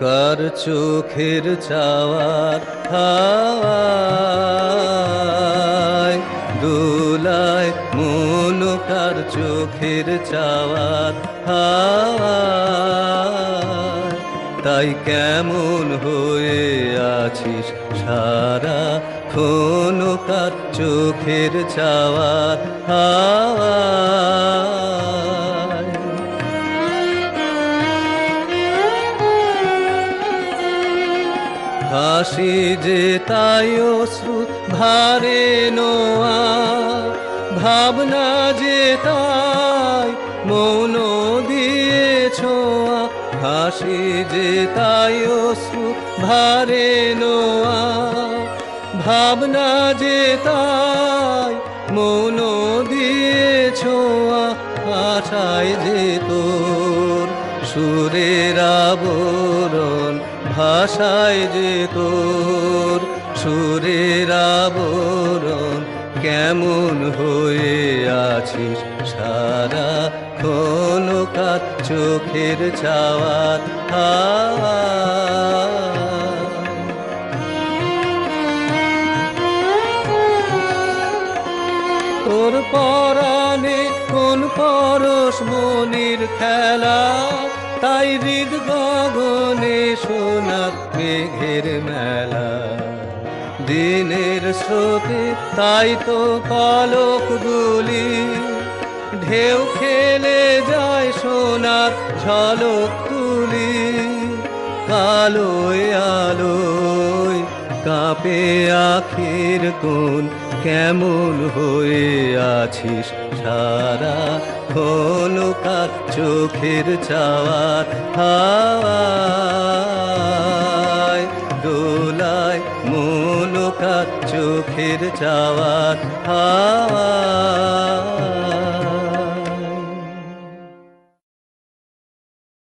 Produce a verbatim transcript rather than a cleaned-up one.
কার চোখের চাওয়ার হাওয়ায় দোলায় মন, কার চোখের চাওয়ার হাওয়ায়। তাই কেমন হয়ে আছিস সারা ক্ষণ, কার চোখের চাওয়ার হাওয়ায়। হাসি যে তাই অশ্রু ভারে নোয়া, ভাবনা যে তাই মৌন দিয়ে ছোঁয়া। হাসি যে তাই অশ্রু ভারে নোয়া, ভাবনা যে তাই মৌন দিয়ে ছোঁয়া। আশায় যে তোর সুরের আবরণ, ভাষায় যে তোর সুরের আবরণ। কেমন হয়ে আছিস সারা ক্ষণ, কার চোখের চাওয়ার হাওয়ায়। তোর পরাণে কোন পরশ মনির খেলা, তাই হৃদ গগনে সোনার মেঘের মেলা। দিনের স্রোতে তাই তো পলক গুলি, ঢেউ খেলে যায় সোনার ঝলক তুলি। কালোয় আলোয় কাঁপে আখির কোণ, কেমন হয়ে আছিস সারা ক্ষণ, কার চোখের চাওয়ার হাওয়ায় দোলায় মন, কার চোখের চাওয়ার হাওয়ায়।